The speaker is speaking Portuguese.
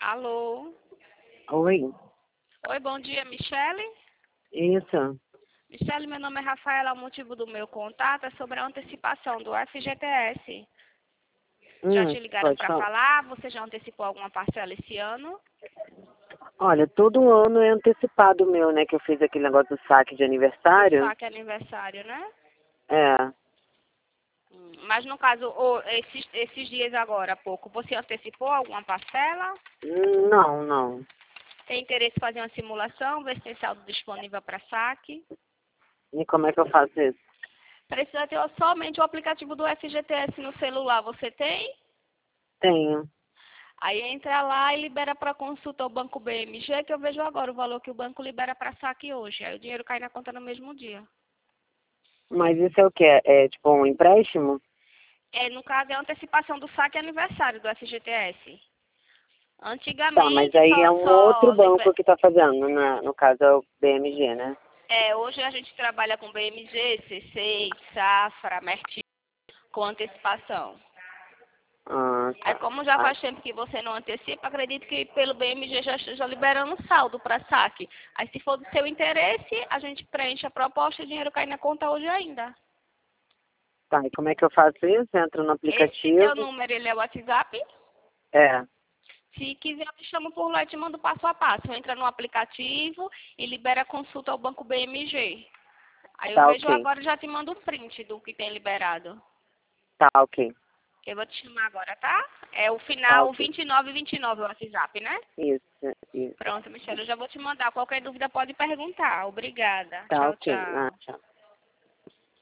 Alô? Oi, Oi, bom dia, Michele? isso. Michele, meu nome é Rafaela, o motivo do meu contato é sobre a antecipação do FGTS. Já te ligaram Pode para falar. falar? Você já antecipou alguma parcela esse ano? Olha, todo ano é antecipado o meu, né? Que eu fiz aquele negócio do saque de Do aniversário. saque aniversário, né? É. Mas no caso, esses dias agora há pouco, você antecipou alguma parcela? Não, não. Tem interesse em fazer uma simulação, ver se tem saldo disponível para saque? E como é que eu faço isso? Precisa ter somente o aplicativo do FGTS no celular, você tem? Tenho. Aí entra lá e libera para consulta o Banco BMG, que eu vejo agora o valor que o banco libera para saque hoje. Aí o dinheiro cai na conta no mesmo dia. Mas isso é o quê? É tipo um empréstimo? No caso, é a antecipação do saque aniversário do FGTS. Tá, mas Antigamente, aí é um outro banco que tá fazendo, né? No caso é o BMG, né? hoje a gente trabalha com BMG, C6, Safra, Merti, com antecipação. Ah, Aí, tá. como já faz tempo que você não antecipa, acredito que pelo BMG já esteja liberando saldo para saque. Aí, se for do seu interesse, a gente preenche a proposta e o dinheiro cai na conta hoje ainda. Tá, e como é que eu faço isso? Entro no Esse teu aplicativo. número, ele é o WhatsApp? É. Se quiser, eu te chamo por lá e te mando passo a passo. Entra no aplicativo e libera a consulta ao Banco BMG. Aí eu Tá, vejo ok. agora e já te mando o print do que tem liberado. Tá, ok. Eu vou te chamar agora, tá? É o Tá, final ok. 2929 o WhatsApp, né? Isso, isso. Pronto, Michelle, eu já vou te mandar. Qualquer dúvida pode perguntar. Obrigada. Tá, Tchau, ok. Ah, tchau. tchau.